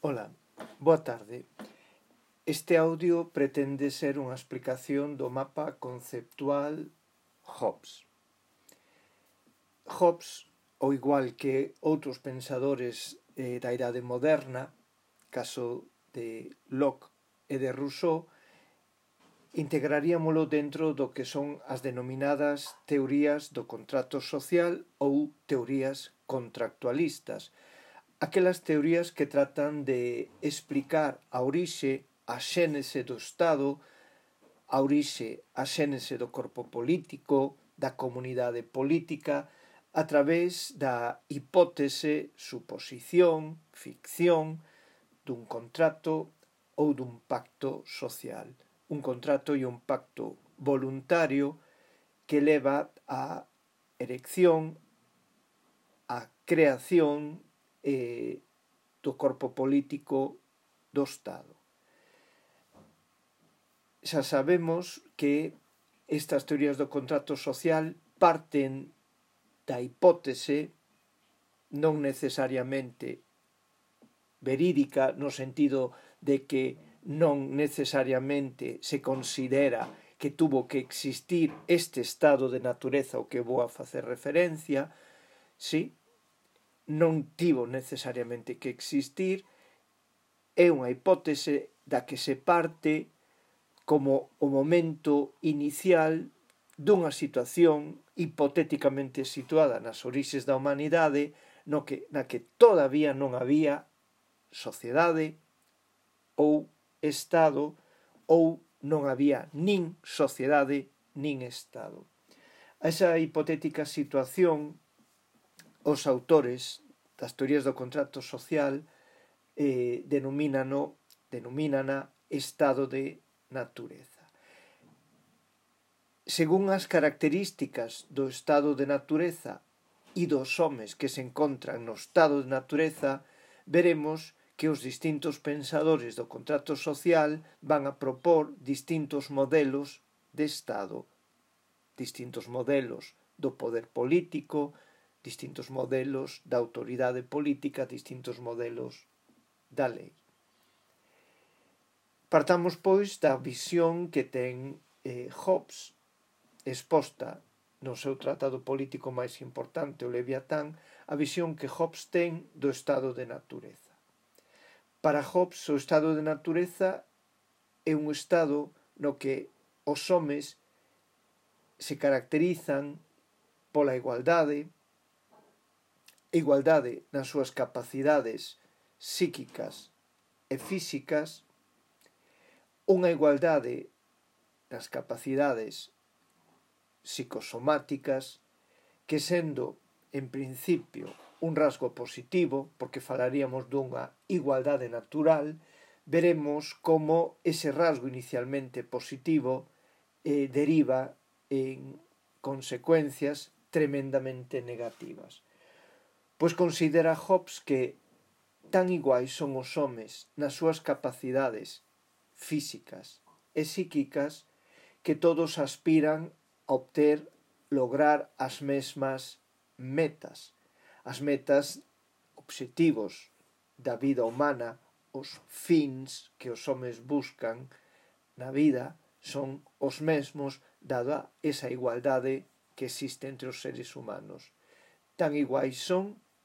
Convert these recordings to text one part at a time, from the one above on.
Ola, boa tarde. Este audio pretende ser unha explicación do mapa conceptual Hobbes. Hobbes, ao igual que outros pensadores da Idade Moderna, caso de Locke e de Rousseau, integraríamolo dentro do que son as denominadas teorías do contrato social ou teorías contractualistas, aquelas teorías que tratan de explicar a orixe, a xénese do Estado, a orixe, a xénese do corpo político, da comunidade política, a través da hipótese, suposición, ficción, dun contrato ou dun pacto social. Un contrato e un pacto voluntario que leva á erección, á creación do corpo político do Estado. Xa sabemos que estas teorías do contrato social parten da hipótese non necesariamente verídica, no sentido de que non necesariamente se considera que tuvo que existir este estado de natureza ao que vou a facer referencia, sí, non tivo necesariamente que existir, é unha hipótese da que se parte como o momento inicial dunha situación hipotéticamente situada nas orixes da humanidade na que todavía non había sociedade ou Estado ou non había nin sociedade nin Estado. A esa hipotética situación os autores das teorías do contrato social denomínana estado de natureza. Según as características do estado de natureza e dos homes que se encontran no estado de natureza, veremos que os distintos pensadores do contrato social van a propor distintos modelos de Estado, distintos modelos do poder político, distintos modelos da autoridade política, distintos modelos da lei. Partamos, pois, da visión que ten Hobbes exposta no seu tratado político máis importante, o Leviatán, a visión que Hobbes ten do estado de natureza. Para Hobbes, o estado de natureza é un estado no que os homes se caracterizan pola igualdade nas súas capacidades psíquicas e físicas, unha igualdade nas capacidades psicosomáticas, que sendo, en principio, un rasgo positivo, porque falaríamos dunha igualdade natural, veremos como ese rasgo inicialmente positivo deriva en consecuencias tremendamente negativas. Pois considera Hobbes que tan iguais son os homes nas súas capacidades físicas e psíquicas que todos aspiran a lograr as mesmas metas. As metas, obxectivos da vida humana, os fins que os homes buscan na vida son os mesmos dada esa igualdade que existe entre os seres humanos. Tan iguais son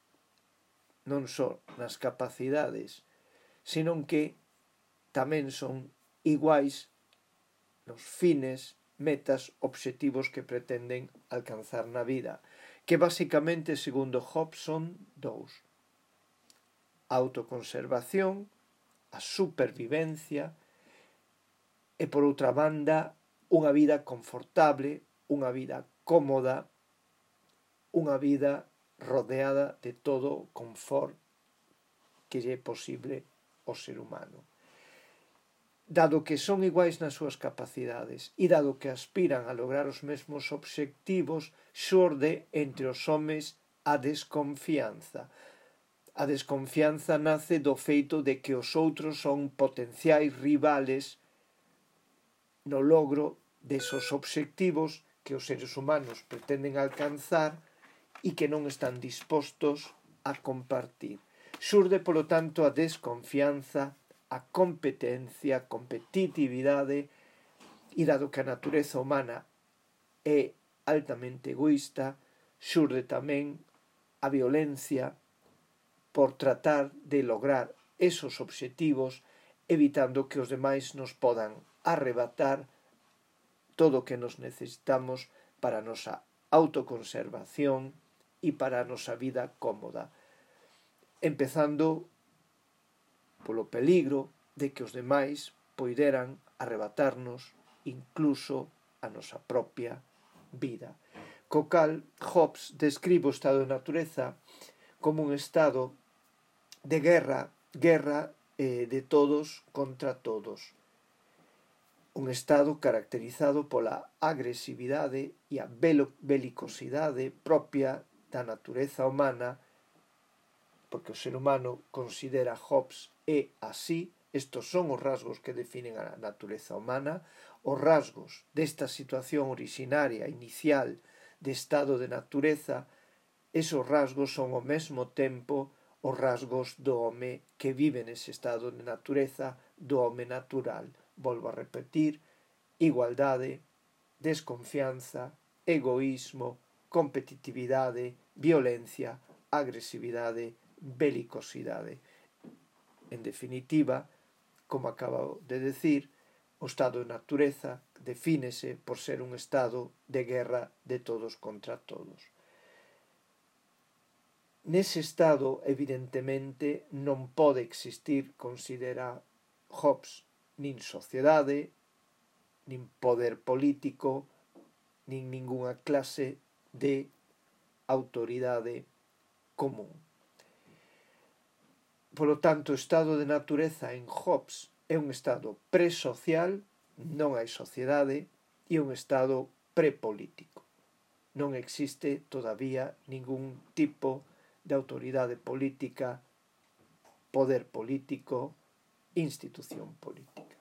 non só nas capacidades, senón que tamén son iguais nos fines, metas, obxectivos que pretenden alcanzar na vida, que basicamente, segundo Hobbes, son dous: a autoconservación, a supervivencia, e por outra banda unha vida confortable, unha vida cómoda, unha vida rodeada de todo o confort que lle é posible ao ser humano. Dado que son iguais nas súas capacidades e dado que aspiran a lograr os mesmos obxectivos, xorde entre os homes a desconfianza. A desconfianza nace do feito de que os outros son potenciais rivales no logro desos obxectivos que os seres humanos pretenden alcanzar e que non están dispostos a compartir. Xurde, polo tanto, a desconfianza, a competencia, a competitividade, e dado que a natureza humana é altamente egoísta, xurde tamén a violencia por tratar de lograr esos obxectivos, evitando que os demais nos podan arrebatar todo o que nos necesitamos para a nosa autoconservación e para a nosa vida cómoda, empezando polo peligro de que os demais poideran arrebatarnos incluso a nosa propia vida. Co cal, Hobbes describe o estado de natureza como un estado de guerra de todos contra todos. Un estado caracterizado pola agresividade e a belicosidade propia da natureza humana, porque o ser humano considera Hobbes é así. Estos son os rasgos que definen a natureza humana, os rasgos desta situación originaria, inicial, de estado de natureza. Esos rasgos son ao mesmo tempo os rasgos do home que vive nese estado de natureza, do home natural. Volvo a repetir: igualdade, desconfianza, egoísmo, competitividade, violencia, agresividade, belicosidade. En definitiva, como acabo de decir, o estado de natureza defínese por ser un estado de guerra de todos contra todos. Nese estado, evidentemente, non pode existir, considera Hobbes, nin sociedade, nin poder político, nin ningunha clase de autoridade común. Polo tanto, o estado de natureza en Hobbes é un estado presocial, non hai sociedade, e un estado prepolítico. Non existe todavía ningún tipo de autoridade política, poder político, institución política.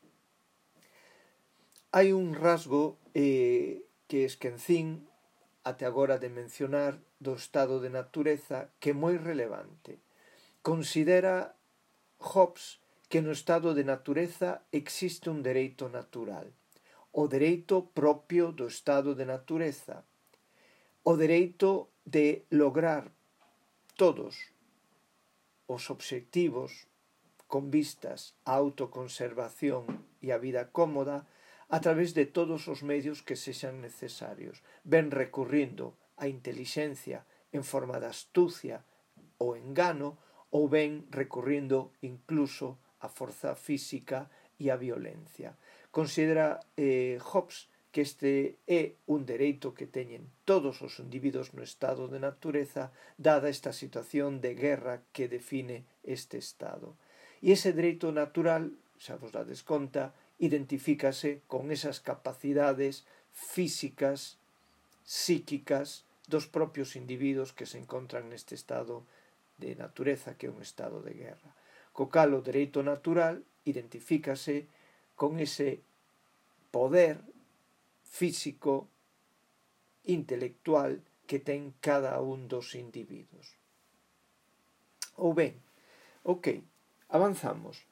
Hai un rasgo que esquecín até agora de mencionar do estado de natureza que é moi relevante. Considera Hobbes que no estado de natureza existe un dereito natural, o dereito propio do estado de natureza, o dereito de lograr todos os obxectivos con vistas á autoconservación e á vida cómoda a través de todos os medios que sexan necesarios, ben recurrindo á intelixencia en forma de astucia ou engano, ou ben recurrindo incluso á forza física e á violencia. Considera Hobbes que este é un dereito que teñen todos os individuos no estado de natureza, dada esta situación de guerra que define este estado. E ese dereito natural, xa vos dades conta, identifícase con esas capacidades físicas, psíquicas dos propios individuos que se encontran neste estado de natureza, que é un estado de guerra. Co cal, o dereito natural identifícase con ese poder físico, intelectual, que ten cada un dos individuos. Ou ben, avanzamos.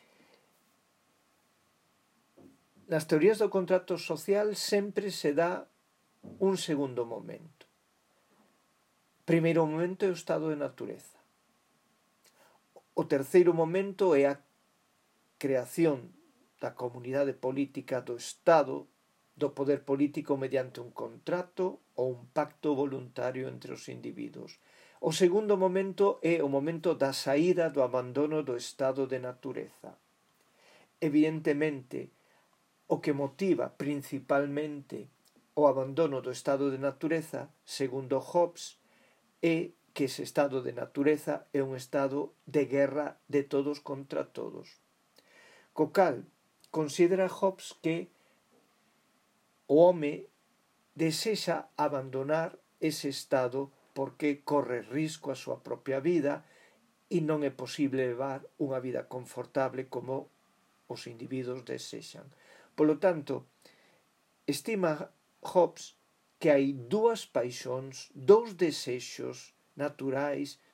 Nas teorías do contrato social sempre se dá un segundo momento. Primeiro momento é o estado de natureza. O terceiro momento é a creación da comunidade política do Estado, do poder político mediante un contrato ou un pacto voluntario entre os individuos. O segundo momento é o momento da saída do abandono do estado de natureza. Evidentemente, o que motiva principalmente o abandono do estado de natureza, segundo Hobbes, é que ese estado de natureza é un estado de guerra de todos contra todos. Co cal, considera Hobbes que o home desexa abandonar ese estado porque corre risco a súa propia vida e non é posible levar unha vida confortable como os individuos desexan. Polo tanto, estima Hobbes que hai dúas paixóns, dous desexos naturais,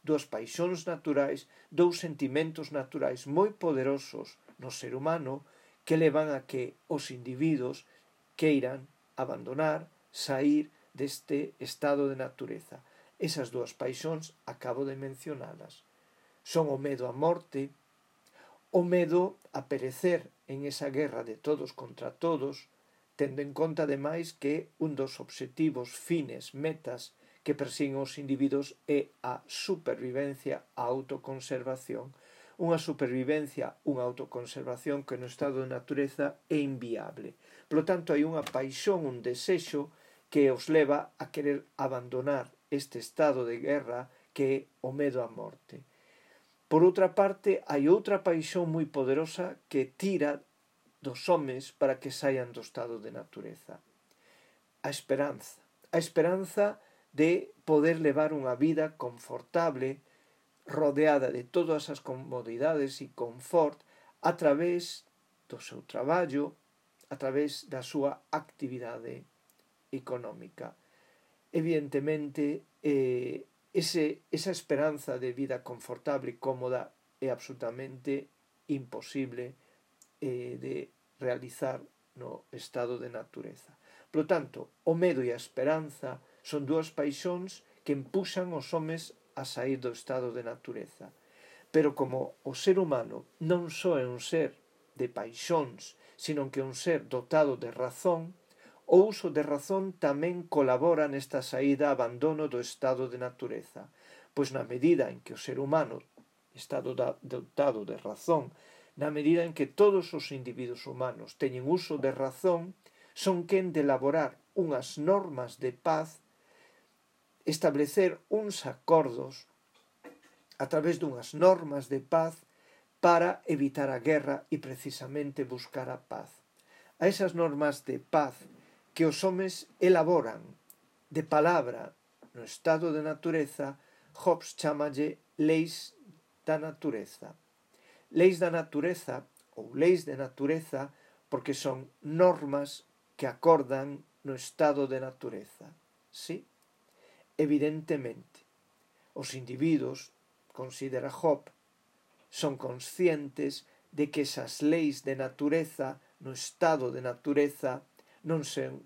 dúas paixóns naturais, dous sentimentos naturais moi poderosos no ser humano que levan a que os individuos queiran abandonar, sair deste estado de natureza. Esas dúas paixóns acabo de mencionalas. Son o medo á morte, o medo a perecer en esa guerra de todos contra todos, tendo en conta ademais que un dos obxectivos, fines, metas que persiguen os individuos é a supervivencia, a autoconservación. Unha supervivencia, unha autoconservación que no estado de natureza é inviable. Por lo tanto, hai unha paixón, un desexo que os leva a querer abandonar este estado de guerra que é o medo á morte. Por outra parte, hai outra paixón moi poderosa que tira dos homes para que saian do estado de natureza. A esperanza. A esperanza de poder levar unha vida confortable, rodeada de todas as comodidades e confort, a través do seu traballo, a través da súa actividade económica. Evidentemente, esa esperanza de vida confortable e cómoda é absolutamente imposible de realizar no estado de natureza. Por tanto, o medo e a esperanza son dúas paixóns que empuxan os homes a sair do estado de natureza. Pero como o ser humano non só é un ser de paixóns, sino que é un ser dotado de razón, o uso de razón tamén colabora nesta saída a abandono do estado de natureza, pois na medida en que o ser humano está dotado de razón, na medida en que todos os individuos humanos teñen uso de razón, son quen de elaborar unhas normas de paz, establecer uns acordos a través dunhas normas de paz para evitar a guerra e precisamente buscar a paz. A esas normas de paz que os homes elaboran de palabra no estado de natureza, Hobbes chamalle leis da natureza. Leis da natureza ou leis de natureza porque son normas que acordan no estado de natureza. Sí? Evidentemente, os individuos, considera Hobbes, son conscientes de que esas leis de natureza no estado de natureza non son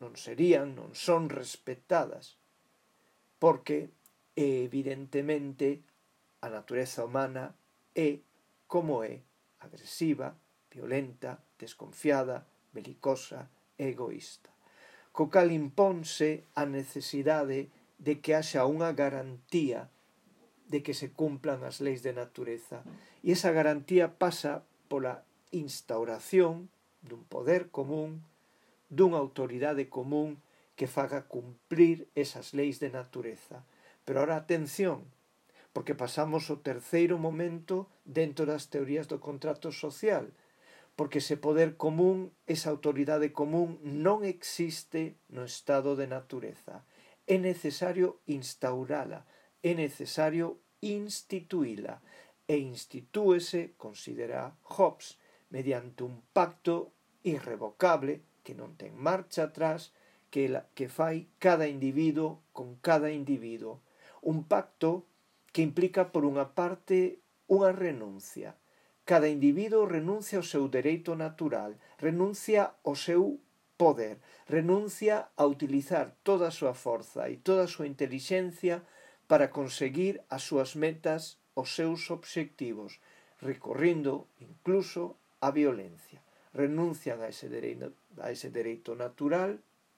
respectadas, porque evidentemente a natureza humana é como é, agresiva, violenta, desconfiada, belicosa e egoísta. Co cal imponse a necesidade de que haxa unha garantía de que se cumplan as leis de natureza. E esa garantía pasa pola instauración dun poder común, dunha autoridade común que faga cumprir esas leis de natureza. Pero ahora atención, porque pasamos o terceiro momento dentro das teorías do contrato social, porque ese poder común, esa autoridade común non existe no estado de natureza. É necesario instaurala, é necesario instituíla, e institúese, considera Hobbes, mediante un pacto irrevocable que non ten marcha atrás, que fai cada individuo con cada individuo. Un pacto que implica, por unha parte, unha renuncia. Cada individuo renuncia ao seu dereito natural, renuncia ao seu poder, renuncia a utilizar toda a súa forza e toda a súa intelixencia para conseguir as súas metas, os seus obxectivos, recorrindo incluso a violencia. Renuncian a ese dereito natural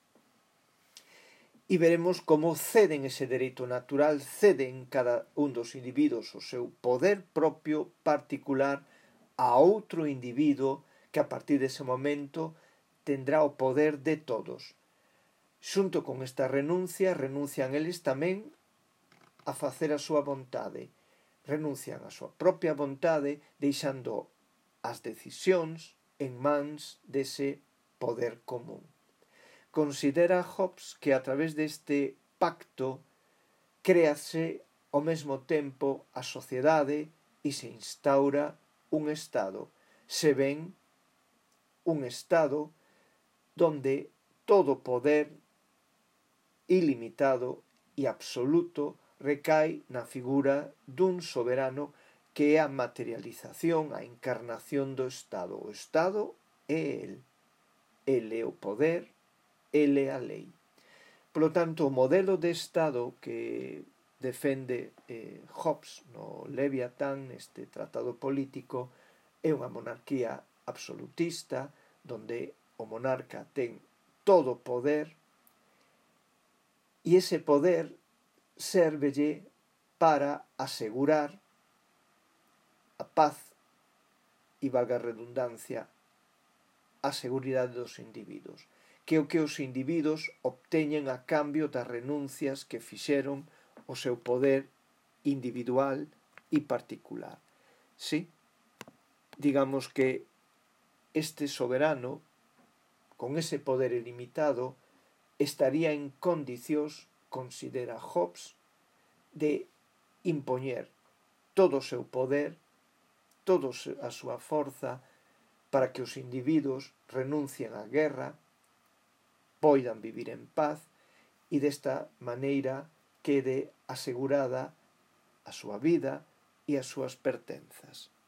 e veremos como ceden ese dereito natural, ceden cada un dos individuos o seu poder propio particular a outro individuo que a partir dese momento tendrá o poder de todos. Xunto con esta renuncia, renuncian eles tamén a facer a súa vontade. Renuncian a súa propia vontade, deixando as decisións en mans dese poder común. Considera Hobbes que a través deste pacto créase ao mesmo tempo a sociedade e se instaura un Estado. Se ven un Estado donde todo poder ilimitado e absoluto recai na figura dun soberano que é a materialización, a encarnación do Estado. O Estado é el. El é o poder, el é a lei. Por lo tanto, o modelo de Estado que defende Hobbes no Leviatán, neste tratado político, é unha monarquía absolutista, donde o monarca ten todo o poder, e ese poder sérvelle para asegurar a paz e, valga a redundancia, a seguridade dos individuos, que é o que os individuos obteñen a cambio das renuncias que fixeron o seu poder individual e particular. Sí, digamos que este soberano, con ese poder ilimitado, estaría en condicións, considera Hobbes, de impoñer todo o seu poder, toda a súa forza, para que os individuos renuncien á guerra, poidan vivir en paz e desta maneira quede asegurada a súa vida e as súas pertenzas.